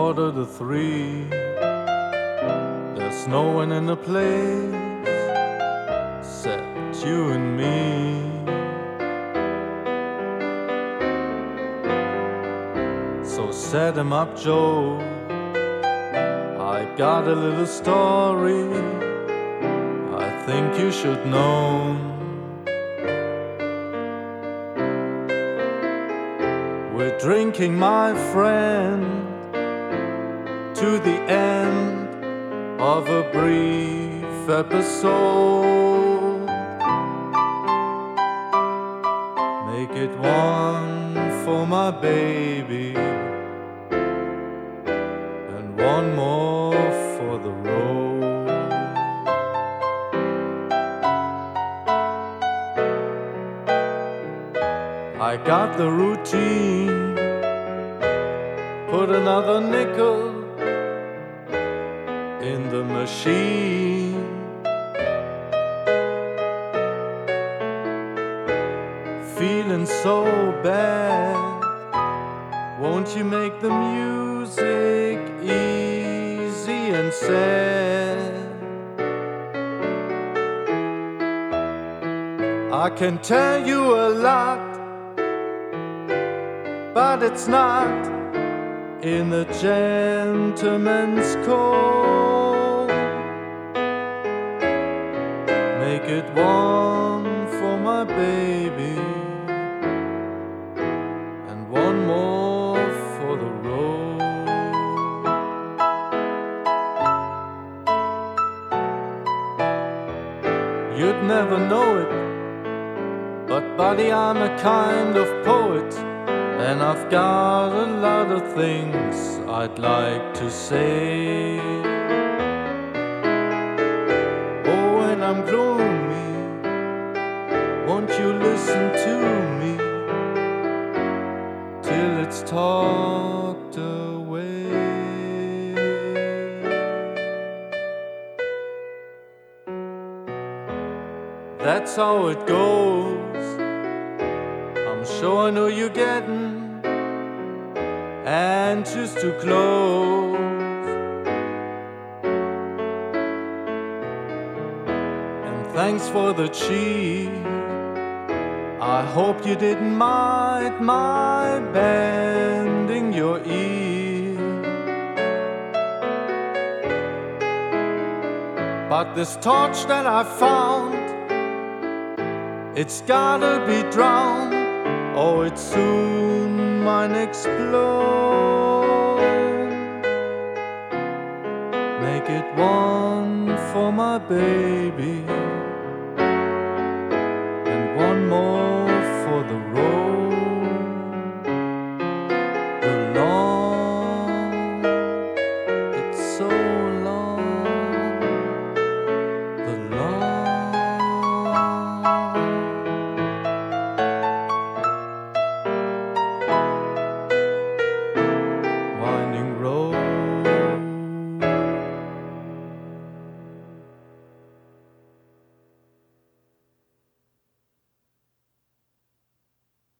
3:15. There's no one in the place except you and me. So set him up, Joe. I got a little story I think you should know. We're drinking, my friend, to the end of a brief episode. Make it one for my baby and one more for the road. I got the routine, put another nickel in the machine. Feeling so bad, won't you make the music easy and sad? I can tell you a lot, but it's not in the gentleman's code. Make it one for my baby and one more for the road. You'd never know it, but buddy, I'm a kind of poet, and I've got a lot of things I'd like to say. Oh, when I'm gloomy, won't you listen to me till it's talked away? That's how it goes. I'm sure I know you're getting anxious to close. And thanks for the cheat. I hope you didn't mind my bending your ear. But this torch that I found, it's gotta be drowned, or it soon might explode. Make it one for my baby and one more